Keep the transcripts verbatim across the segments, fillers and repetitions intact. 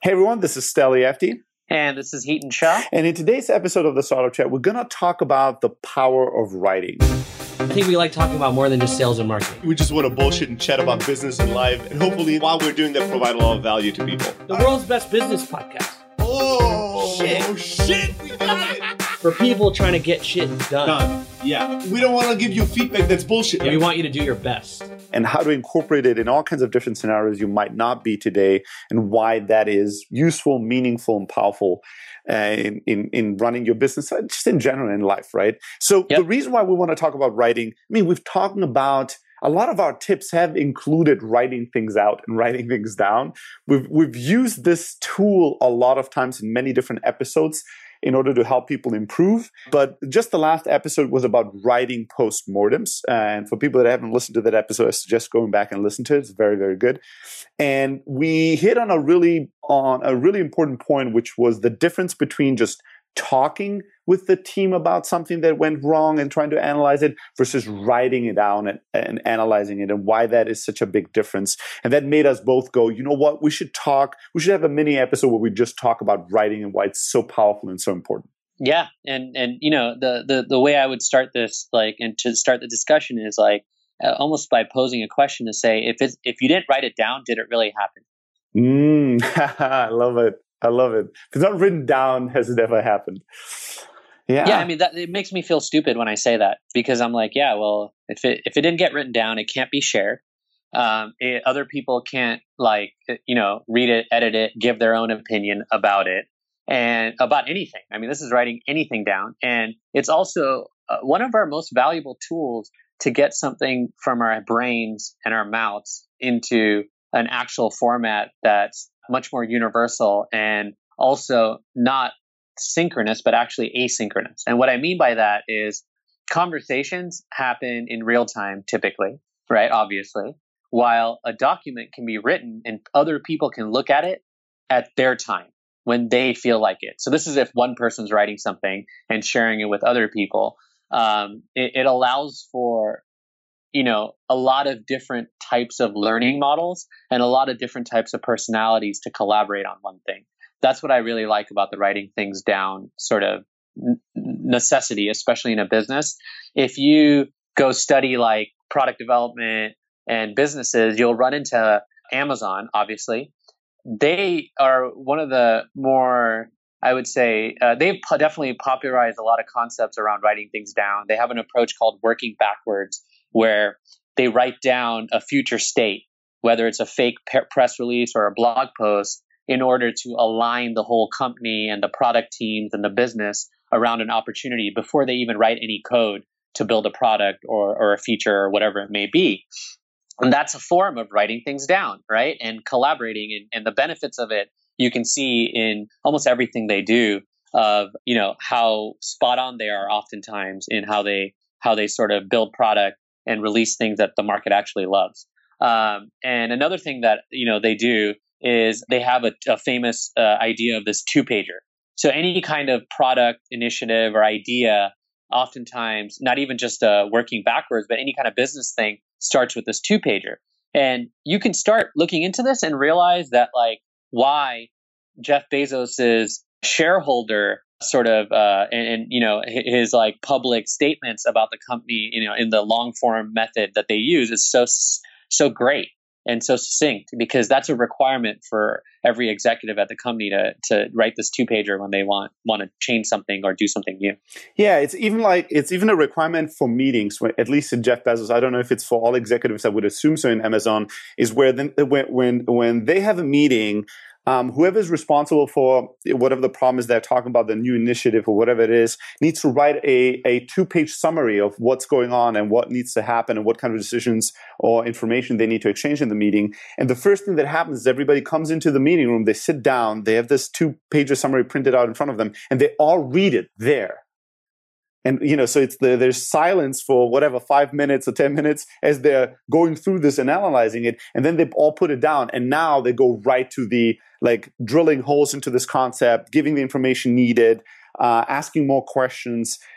Hey everyone, this is Steli Efti. And this is Heaton Shah. And in today's episode of the Startup Chat, we're going to talk about the power of writing. I think we like talking about more than just sales and marketing. We just want to bullshit and chat about business and life. And hopefully, while we're doing that, provide a lot of value to people. The world's best business podcast. Oh, shit. Oh, shit. We got it. For people trying to get shit done. Done. Yeah. We don't want to give you feedback that's bullshit. We want you to do your best. And how to incorporate it in all kinds of different scenarios you might not be today, and why that is useful, meaningful, and powerful uh, in, in, in running your business, just in general in life, right? So yep. The reason why we want to talk about writing, I mean, we've talked about a lot of our tips have included writing things out and writing things down. We've we've used this tool a lot of times in many different episodes in order to help people improve. But just the last episode was about writing postmortems. And for people that haven't listened to that episode, I suggest going back and listen to it. It's very, very good. And we hit on a really on a really important point, which was the difference between just talking with the team about something that went wrong and trying to analyze it versus writing it down and, and analyzing it, and why that is such a big difference. And that made us both go, you know what, we should talk, we should have a mini episode where we just talk about writing and why it's so powerful and so important. Yeah. And, and you know, the, the, the way I would start this, like, and to start the discussion is like, uh, almost by posing a question to say, if it's, if you didn't write it down, did it really happen? Mm, I love it. I love it. If it's not written down, has it ever happened? Yeah. Yeah. I mean, that, it makes me feel stupid when I say that, because I'm like, yeah, well, if it, if it didn't get written down, it can't be shared. Um, it, other people can't, like, you know, read it, edit it, give their own opinion about it and about anything. I mean, this is writing anything down. And it's also uh, one of our most valuable tools to get something from our brains and our mouths into an actual format that's much more universal and also not synchronous, but actually asynchronous. And what I mean by that is conversations happen in real time, typically, right? Obviously, while a document can be written and other people can look at it at their time when they feel like it. So this is if one person's writing something and sharing it with other people. Um, it, it allows for you know, a lot of different types of learning models and a lot of different types of personalities to collaborate on one thing. That's what I really like about the writing things down sort of necessity, especially in a business. If you go study like product development and businesses, you'll run into Amazon, obviously. They are one of the more, I would say, uh, they've po- definitely popularized a lot of concepts around writing things down. They have an approach called working backwards, where they write down a future state, whether it's a fake pe- press release or a blog post, in order to align the whole company and the product teams and the business around an opportunity before they even write any code to build a product or, or a feature or whatever it may be. And that's a form of writing things down, right? And collaborating, and, and the benefits of it you can see in almost everything they do, of, you know, how spot on they are oftentimes in how they how they sort of build product and release things that the market actually loves. Um, and another thing that, you know, they do is they have a, a famous uh, idea of this two-pager. So any kind of product initiative or idea, oftentimes, not even just uh, working backwards, but any kind of business thing starts with this two-pager. And you can start looking into this and realize that, like, why Jeff Bezos's shareholder sort of, uh, and, and, you know, his like public statements about the company, you know, in the long form method that they use is so, so great and so succinct, because that's a requirement for every executive at the company to, to write this two pager when they want, want to change something or do something new. Yeah. It's even like, it's even a requirement for meetings, at least in Jeff Bezos. I don't know if it's for all executives. I would assume so in Amazon, is where then when, when, when they have a meeting, Um, whoever is responsible for whatever the problem is they're talking about, the new initiative or whatever it is, needs to write a, a two-page summary of what's going on and what needs to happen and what kind of decisions or information they need to exchange in the meeting. And the first thing that happens is everybody comes into the meeting room, they sit down, they have this two-page summary printed out in front of them, and they all read it there. And, you know, so it's the, there's silence for whatever, five minutes or ten minutes as they're going through this and analyzing it. And then they all put it down. And now they go right to the, like, drilling holes into this concept, giving the information needed, uh, asking more questions.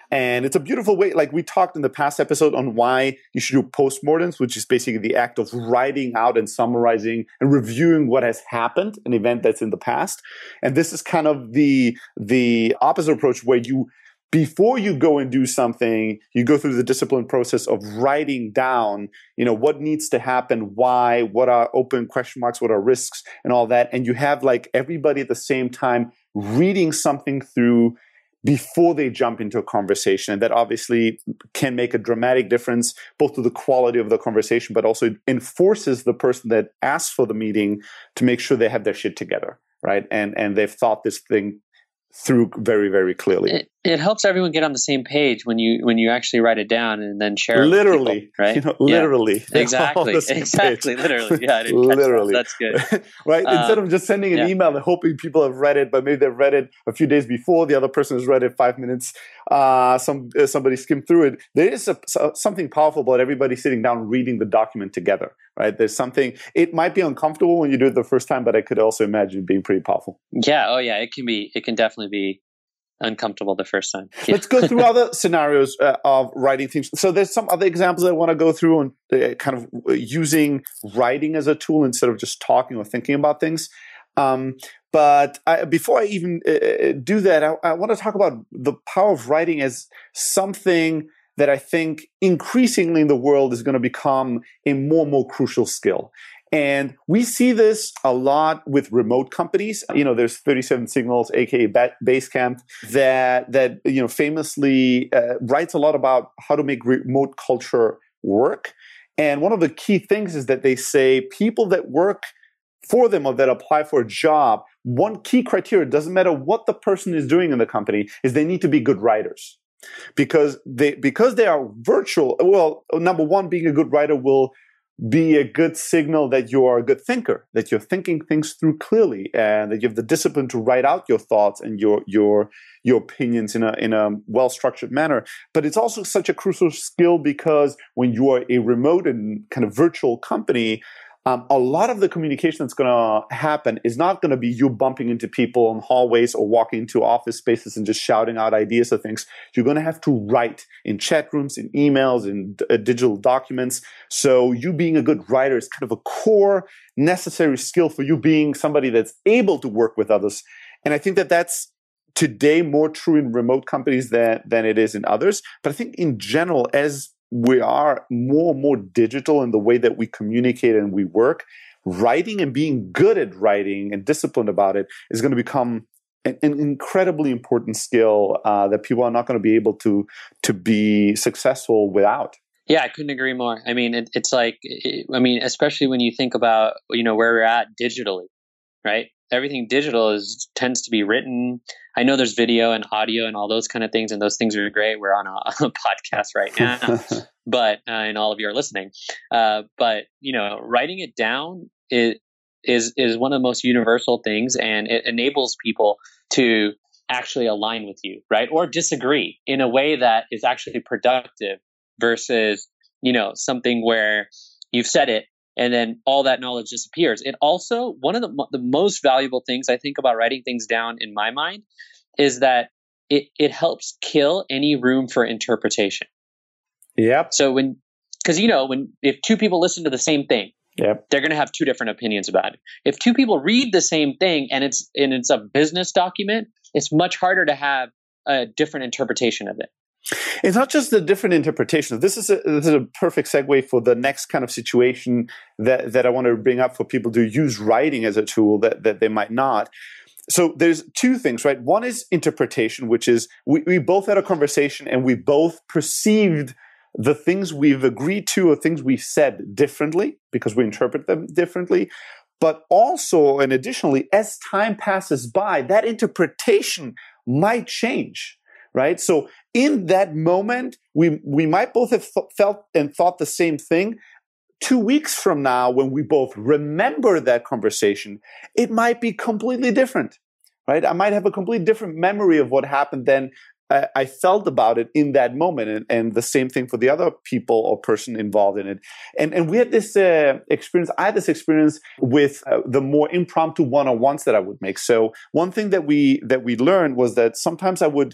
And it's a beautiful way. Like we talked in the past episode on why you should do postmortems, which is basically the act of writing out and summarizing and reviewing what has happened, an event that's in the past. And this is kind of the, the opposite approach where you, before you go and do something, you go through the disciplined process of writing down, you know, what needs to happen, why, what are open question marks, what are risks and all that. And you have like everybody at the same time reading something through before they jump into a conversation. And that obviously can make a dramatic difference both to the quality of the conversation, but also it enforces the person that asked for the meeting to make sure they have their shit together, right? And and they've thought this thing through very, very clearly. It, it helps everyone get on the same page when you when you actually write it down and then share it literally, with people, right? You know, literally. Yeah. Exactly. Exactly. Page. Literally. Yeah, I didn't catch literally. that. That's good. Right? Um, Instead of just sending an yeah. email and hoping people have read it, but maybe they've read it a few days before, the other person has read it five minutes, uh, some uh, somebody skimmed through it. There is a, so, something powerful about everybody sitting down reading the document together, right? There's something, it might be uncomfortable when you do it the first time, but I could also imagine it being pretty powerful. Yeah. Oh, yeah. It can be, it can definitely be uncomfortable the first time. Yeah. Let's go through other scenarios uh, of writing things. So there's some other examples I want to go through on uh, kind of using writing as a tool instead of just talking or thinking about things. Um, but I, before I even uh, do that, I, I want to talk about the power of writing as something that I think increasingly in the world is going to become a more and more crucial skill. And we see this a lot with remote companies. You know, there's thirty-seven Signals, aka Basecamp, that that you know famously uh, writes a lot about how to make remote culture work. And one of the key things is that they say people that work for them or that apply for a job, one key criteria, doesn't matter what the person is doing in the company, is they need to be good writers. Because they because they are virtual. Well, number one, being a good writer will be a good signal that you are a good thinker, that you're thinking things through clearly, and that you have the discipline to write out your thoughts and your your your opinions in a in a well-structured manner. But it's also such a crucial skill because when you are a remote and kind of virtual company, Um, a lot of the communication that's going to happen is not going to be you bumping into people in hallways or walking into office spaces and just shouting out ideas or things. You're going to have to write in chat rooms, in emails, in uh, digital documents. So you being a good writer is kind of a core necessary skill for you being somebody that's able to work with others. And I think that that's today more true in remote companies than, than it is in others. But I think in general, as we are more and more digital in the way that we communicate and we work, writing and being good at writing and disciplined about it is going to become an, an incredibly important skill uh, that people are not going to be able to to be successful without. Yeah, I couldn't agree more. I mean, it, it's like, it, I mean, especially when you think about, you know, where we're at digitally, right? Everything digital is tends to be written. I know there's video and audio and all those kind of things, and those things are great. We're on a, a podcast right now, but uh, and all of you are listening. Uh, but you know, writing it down is is is one of the most universal things, and it enables people to actually align with you, right, or disagree in a way that is actually productive versus you know something where you've said it and then all that knowledge disappears. It also, one of the, the most valuable things I think about writing things down in my mind is that it, it helps kill any room for interpretation. Yep. So when, because, you know, when, if two people listen to the same thing, yep, they're going to have two different opinions about it. If two people read the same thing and it's, and it's a business document, it's much harder to have a different interpretation of it. It's not just the different interpretation. This is a, this is a perfect segue for the next kind of situation that, that I want to bring up for people to use writing as a tool that, that they might not. So there's two things, right? One is interpretation, which is we, we both had a conversation and we both perceived the things we've agreed to or things we've said differently because we interpret them differently. But also, and additionally, as time passes by, that interpretation might change. Right. So in that moment, we we might both have th- felt and thought the same thing. Two weeks from now, when we both remember that conversation, it might be completely different. Right. I might have a completely different memory of what happened than I, I felt about it in that moment. And, and the same thing for the other people or person involved in it. And, and we had this uh, experience. I had this experience with uh, the more impromptu one-on-ones that I would make. So one thing that we that we learned was that sometimes I would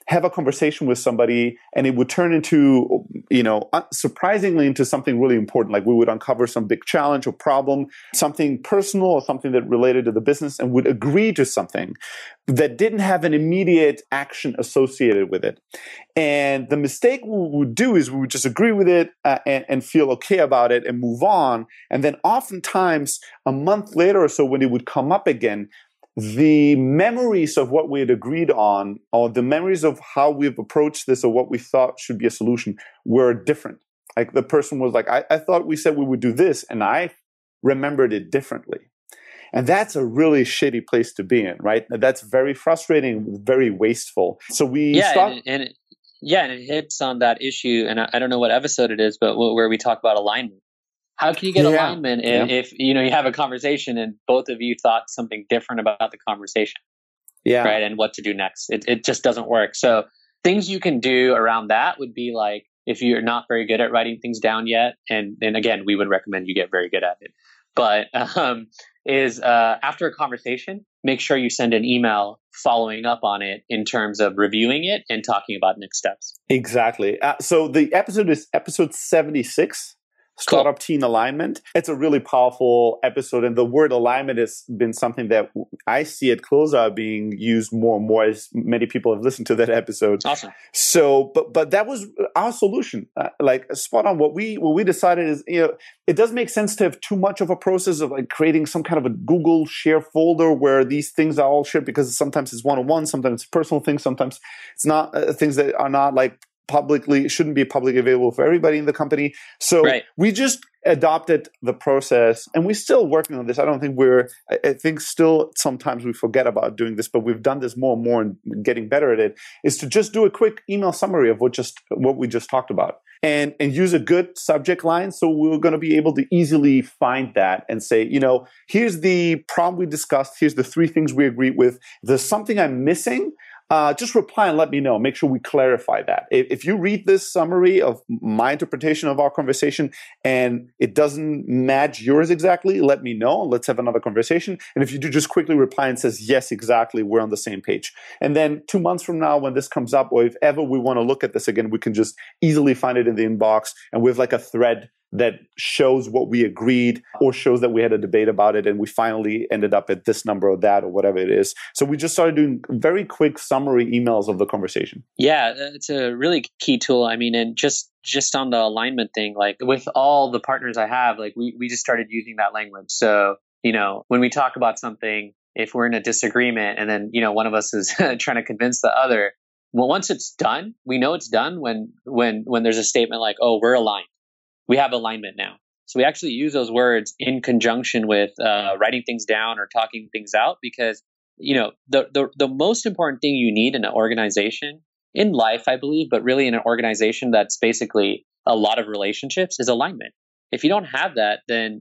have a conversation with somebody and it would turn into, you know, surprisingly into something really important. Like we would uncover some big challenge or problem, something personal or something that related to the business, and would agree to something that didn't have an immediate action associated with it. And the mistake we would do is we would just agree with it uh, and, and feel okay about it and move on. And then oftentimes a month later or so, when it would come up again, the memories of what we had agreed on, or the memories of how we've approached this or what we thought should be a solution, were different. Like the person was like, I, I thought we said we would do this, and I remembered it differently. And that's a really shitty place to be in, right? That's very frustrating, very wasteful. So we yeah, start- and, and it, yeah, and it hits on that issue. And I, I don't know what episode it is, but where we talk about alignment. How can you get yeah. alignment if, yeah. if you know you have a conversation and both of you thought something different about the conversation, yeah, right? And what to do next? It it just doesn't work. So things you can do around that would be like, if you're not very good at writing things down yet, and and again, we would recommend you get very good at it. But um, is uh, after a conversation, make sure you send an email following up on it in terms of reviewing it and talking about next steps. Exactly. Uh, so the episode is episode seventy-six. Startup cool. Team Alignment. It's a really powerful episode, and the word alignment has been something that I see at Closer being used more and more as many people have listened to that episode. Awesome. So, but but that was our solution. Uh, like spot on. What we what we decided is, you know, it does make sense to have too much of a process of like creating some kind of a Google share folder where these things are all shared, because sometimes it's one on one, sometimes it's personal things, sometimes it's not uh, things that are not like publicly, shouldn't be publicly available for everybody in the company. So right. we just adopted the process, and we're still working on this. I don't think we're, I, I think still sometimes we forget about doing this, but we've done this more and more and getting better at it, is to just do a quick email summary of what just, what we just talked about, and, and use a good subject line. So we're going to be able to easily find that and say, you know, here's the problem we discussed. Here's the three things we agreed with. If there's something I'm missing, Uh, just reply and let me know. Make sure we clarify that. If, if you read this summary of my interpretation of our conversation and it doesn't match yours exactly, let me know. Let's have another conversation. And if you do, just quickly reply and says, yes, exactly, we're on the same page. And then two months from now, when this comes up, or if ever we want to look at this again, we can just easily find it in the inbox, and we have like a thread that shows what we agreed, or shows that we had a debate about it and we finally ended up at this number or that or whatever it is. So we just started doing very quick summary emails of the conversation. Yeah, it's a really key tool. I mean, and just just on the alignment thing, like with all the partners I have, like we, we just started using that language. So, you know, when we talk about something, if we're in a disagreement and then, you know, one of us is trying to convince the other, well, once it's done, we know it's done when when when there's a statement like, oh, we're aligned. We have alignment now. So we actually use those words in conjunction with uh, writing things down or talking things out, because, you know, the, the the most important thing you need in an organization, in life, I believe, but really in an organization that's basically a lot of relationships, is alignment. If you don't have that, then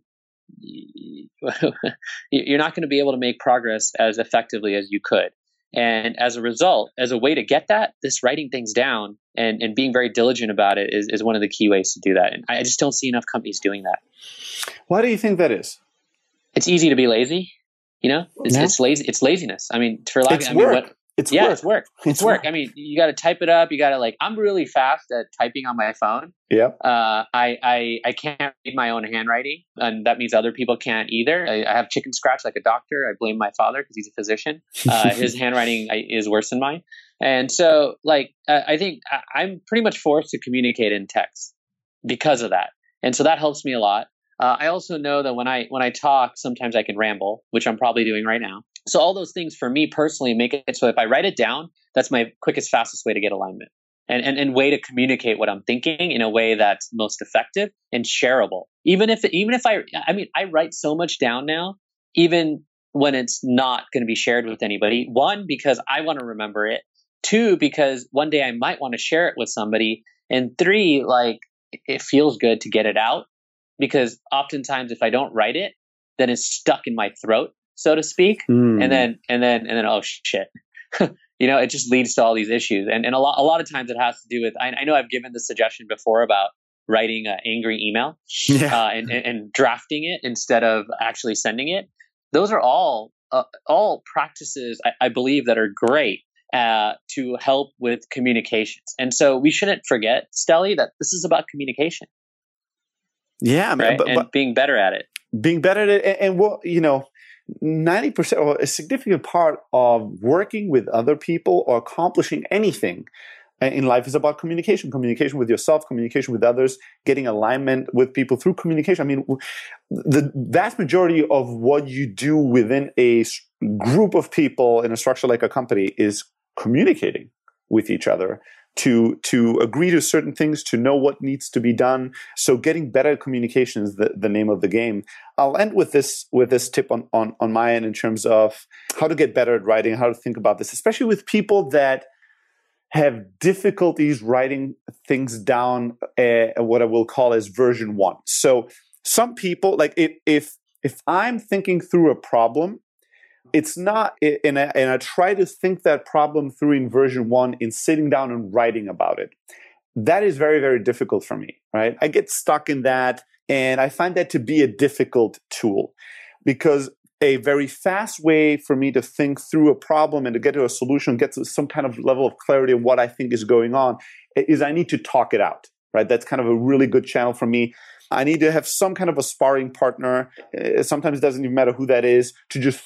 you're not going to be able to make progress as effectively as you could. And as a result, as a way to get that, this writing things down and, and being very diligent about it is, is one of the key ways to do that. And I just don't see enough companies doing that. Why do you think that is? It's easy to be lazy. You know, it's, yeah. it's lazy. It's laziness. I mean, for lack it's I mean, work. what, It's yeah, work. it's work. It's, it's work. work. I mean, you got to type it up. You got to like, I'm really fast at typing on my phone. Yeah. Uh, I, I, I can't read my own handwriting, and that means other people can't either. I, I have chicken scratch like a doctor. I blame my father because he's a physician. Uh, his handwriting is worse than mine. And so like, uh, I think I, I'm pretty much forced to communicate in text because of that. And so that helps me a lot. Uh, I also know that when I, when I talk, sometimes I can ramble, which I'm probably doing right now. So all those things for me personally make it so if I write it down, that's my quickest, fastest way to get alignment and, and, and way to communicate what I'm thinking in a way that's most effective and shareable. Even if, even if I, I mean, I write so much down now, even when it's not going to be shared with anybody. One, because I want to remember it. Two, because one day I might want to share it with somebody. And three, like it feels good to get it out, because oftentimes if I don't write it, then it's stuck in my throat, so to speak. Mm. And then, and then, and then, oh shit, you know, it just leads to all these issues. And and a lot, a lot of times it has to do with, I, I know I've given the suggestion before about writing an angry email yeah. uh, and, and, and drafting it instead of actually sending it. Those are all, uh, all practices I, I believe that are great uh, to help with communications. And so we shouldn't forget, Stelly, that this is about communication. Yeah, right? but, and but being better at it. Being better at it. And, and what, you know, ninety percent or a significant part of working with other people or accomplishing anything in life is about communication, communication with yourself, communication with others, getting alignment with people through communication. I mean, the vast majority of what you do within a group of people in a structure like a company is communicating with each other to, to agree to certain things, to know what needs to be done. So getting better at communication is the, the name of the game. I'll end with this, with this tip on, on, on my end in terms of how to get better at writing, how to think about this, especially with people that have difficulties writing things down at what I will call as version one. So some people, like if if, if I'm thinking through a problem, it's not, and I, and I try to think that problem through in version one in sitting down and writing about it. That is very, very difficult for me, right? I get stuck in that, and I find that to be a difficult tool because a very fast way for me to think through a problem and to get to a solution, get to some kind of level of clarity of what I think is going on, is I need to talk it out, right? That's kind of a really good channel for me. I need to have some kind of a sparring partner. Sometimes it doesn't even matter who that is, to just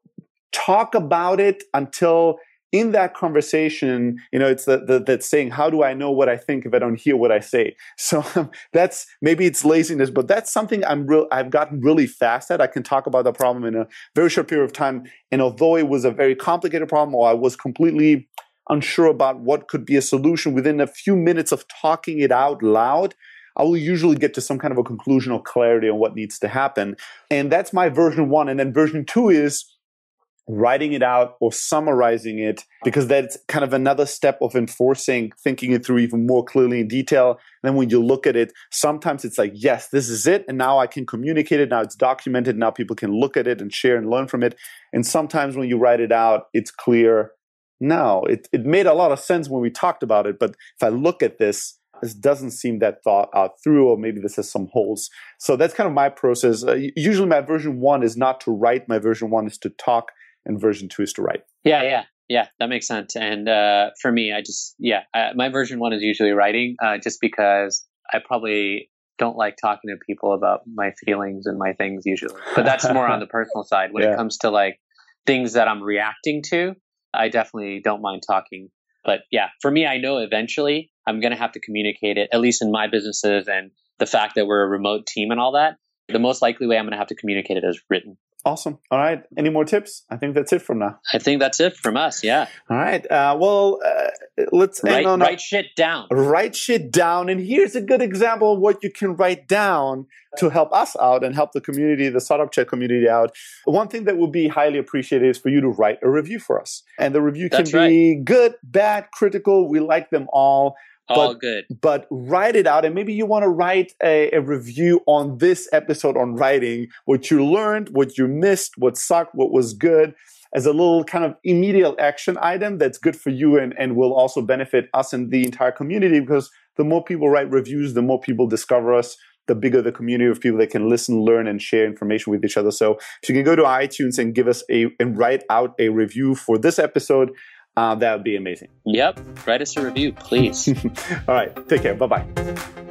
talk about it until in that conversation, you know, it's the, the, that saying, how do I know what I think if I don't hear what I say? So um, that's, maybe it's laziness, but that's something I'm real, I've gotten really fast at. I can talk about the problem in a very short period of time. And although it was a very complicated problem, or I was completely unsure about what could be a solution, within a few minutes of talking it out loud, I will usually get to some kind of a conclusion or clarity on what needs to happen. And that's my version one. And then version two is writing it out or summarizing it, because that's kind of another step of enforcing, thinking it through even more clearly in detail. And then when you look at it, sometimes it's like, yes, this is it. And now I can communicate it. Now it's documented. Now people can look at it and share and learn from it. And sometimes when you write it out, it's clear. No, it, it made a lot of sense when we talked about it. But if I look at this, this doesn't seem that thought out through, or maybe this has some holes. So that's kind of my process. Uh, usually my version one is not to write. My version one is to talk. And version two is to write. Yeah, yeah, yeah. That makes sense. And uh, for me, I just, yeah, I, my version one is usually writing, uh, just because I probably don't like talking to people about my feelings and my things usually. But that's more on the personal side. When yeah. it comes to like things that I'm reacting to, I definitely don't mind talking. But yeah, for me, I know eventually I'm going to have to communicate it, at least in my businesses, and the fact that we're a remote team and all that. The most likely way I'm going to have to communicate it is written. Awesome. All right. Any more tips? I think that's it from now. I think that's it from us. Yeah. All right. Uh, well, uh, let's write, end on write a, shit down. Write shit down. And here's a good example of what you can write down to help us out and help the community, the Startup Chat community out. One thing that would be highly appreciated is for you to write a review for us. And the review can that's be right. good, bad, critical. We like them all. All but, good. But write it out. And maybe you want to write a, a review on this episode on writing, what you learned, what you missed, what sucked, what was good, as a little kind of immediate action item that's good for you and, and will also benefit us and the entire community, because the more people write reviews, the more people discover us, the bigger the community of people that can listen, learn, and share information with each other. So if you can go to iTunes and give us a, and write out a review for this episode, Uh, that would be amazing. Yep. Write us a review, please. All right. Take care. Bye-bye.